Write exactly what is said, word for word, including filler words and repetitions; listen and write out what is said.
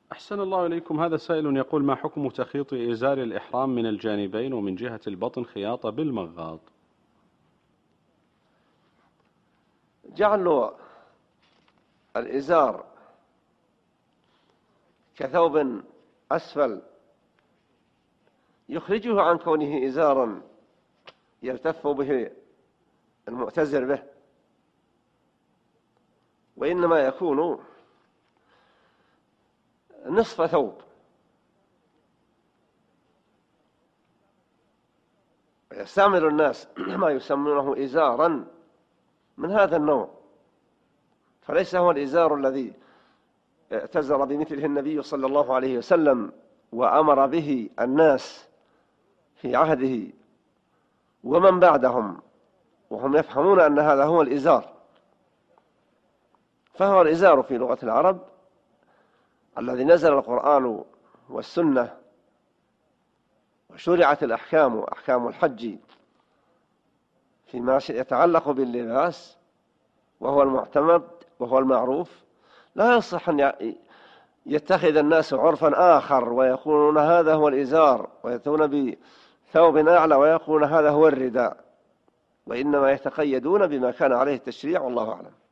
أحسن الله إليكم. هذا سائل يقول: ما حكم تخيط إزار الإحرام من الجانبين ومن جهة البطن خياطة بالمغاط؟ جعل الإزار كثوب أسفل يخرجه عن كونه إزارا يلتف به المعتزر به، وإنما يكون نصف ثوب، يستعمل الناس ما يسمونه إزارا من هذا النوع، فليس هو الإزار الذي اعتزر بمثله النبي صلى الله عليه وسلم وأمر به الناس في عهده ومن بعدهم وهم يفهمون أن هذا هو الإزار. فهو الإزار في لغة العرب الذي نزل القرآن والسنة وشرعت الأحكام أحكام الحج فيما يتعلق باللباس، وهو المعتمد وهو المعروف. لا يصح أن يتخذ الناس عرفا آخر ويقولون هذا هو الإزار، ويأتون بثوب أعلى ويقولون هذا هو الرداء، وإنما يتقيدون بما كان عليه التشريع، والله أعلم.